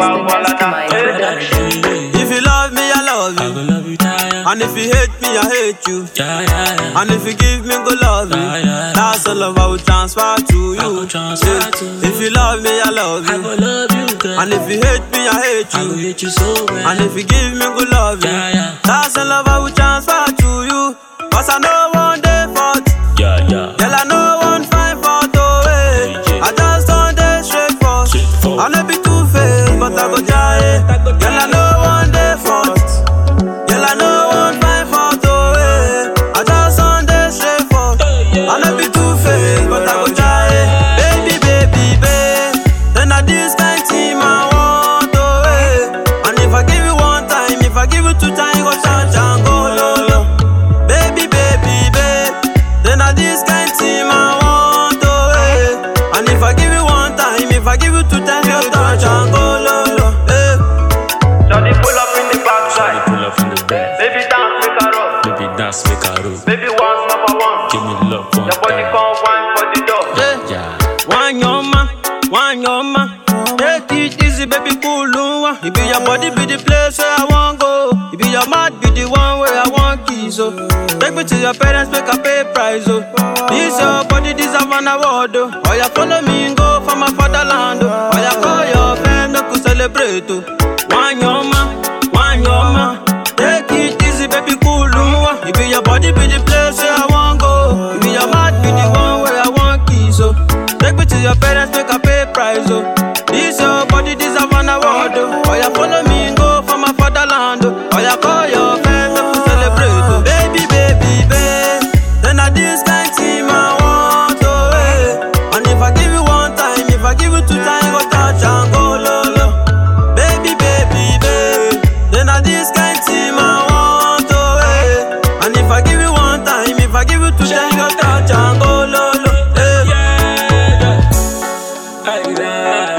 If you love me, I love you. I will love you, tired. And if you hate me, I hate you. Yeah, yeah, yeah. And if you give me good love you, that's all love I will transfer to you. If you love me, I love I you. will love you, girl. And if you hate me, I hate I will you. hate you so bad. And if you give me good love you, that's all love I will transfer to you. Cause I know one day fault. Yeah, yeah. Girl, I know one fine fault away. I just don't day straight for. I know be too fake, but I go try it. Girl, I know one day fault. Girl, I know one fine fault away. I just don't day straight for. I know be too fake, but I go try it. Baby, baby, babe. Then I this kind team I want away. And if I give you one time, if I give you two times, you go chant and go low, low. Baby, baby, babe. Then I this kind team I want away. And if I give you one time, if I give you two times, you touch and go low, low. Hey. Shawty pull up in the backside. Pull up in the back. Baby dance, make a roll. Baby dance, make a roll. Baby once, number one. Give me love one Your body time. come wine for the door. Yeah. One your man, one your man. Take it easy, baby, cool. It be your body, be the place where I want go. It be your mouth, be the one where I want kiss. Oh, take me to your parents, make a pay price. Oh, this your body deserve an award. Oh, you follow me and go for my fatherland. Oh, you call your friend, make we celebrate. Oh, one your man, one your man. Take it easy, baby, cool. It be your body, be the place where I want go. It be your mouth, be the one where I want kiss. Oh, take me to your parents, make a pay price. Oh, this your body deserve an award. Oh, you follow me and go for my fatherland. Oh, you call your friends, make we celebrate. Oh, baby, baby, babe. Then I this kind team I want away. And if I give you one time, if I give you two times, you go touch and go low, low. Baby, baby, babe. Then I this kind team I want away. And if I give you one time, if I give you two times, you go touch and go low, low. Hey. Yeah.